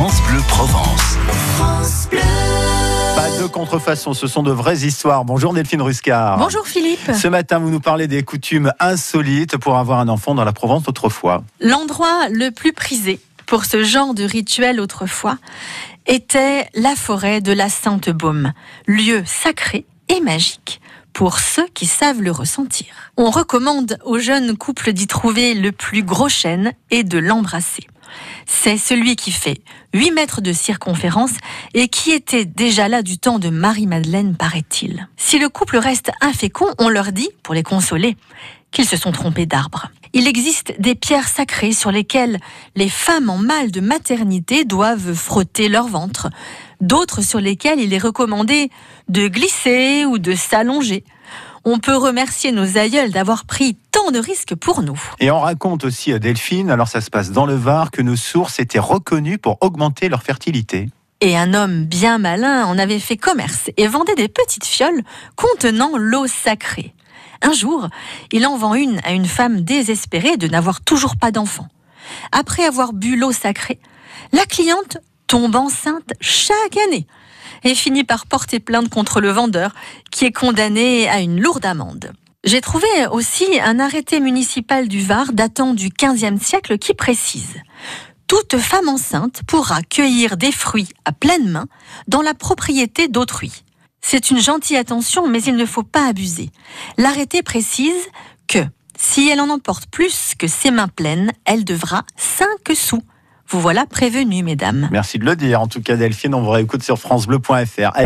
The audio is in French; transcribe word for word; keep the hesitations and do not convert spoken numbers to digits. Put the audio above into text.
France Bleu Provence. France Bleu. Pas de contrefaçon, ce sont de vraies histoires. Bonjour Delphine Ruscard. Bonjour Philippe. Ce matin, vous nous parlez des coutumes insolites pour avoir un enfant dans la Provence autrefois. L'endroit le plus prisé pour ce genre de rituel autrefois était la forêt de la Sainte-Baume, lieu sacré et magique pour ceux qui savent le ressentir. On recommande aux jeunes couples d'y trouver le plus gros chêne et de l'embrasser. C'est celui qui fait huit mètres de circonférence et qui était déjà là du temps de Marie-Madeleine, paraît-il. Si le couple reste infécond, on leur dit, pour les consoler, qu'ils se sont trompés d'arbre. Il existe des pierres sacrées sur lesquelles les femmes en mal de maternité doivent frotter leur ventre, d'autres sur lesquelles il est recommandé de glisser ou de s'allonger. On peut remercier nos aïeuls d'avoir pris tant de risques pour nous. Et on raconte aussi à Delphine, alors ça se passe dans le Var, que nos sources étaient reconnues pour augmenter leur fertilité. Et un homme bien malin en avait fait commerce et vendait des petites fioles contenant l'eau sacrée. Un jour, il en vend une à une femme désespérée de n'avoir toujours pas d'enfant. Après avoir bu l'eau sacrée, la cliente tombe enceinte chaque année et finit par porter plainte contre le vendeur qui est condamné à une lourde amende. J'ai trouvé aussi un arrêté municipal du Var datant du quinzième siècle qui précise: toute femme enceinte pourra cueillir des fruits à pleine main dans la propriété d'autrui. C'est une gentille attention, mais il ne faut pas abuser. L'arrêté précise que si elle en emporte plus que ses mains pleines, elle devra cinq sous. Vous voilà prévenus, mesdames. Merci de le dire. En tout cas, Delphine, on vous réécoute sur francebleu point f r.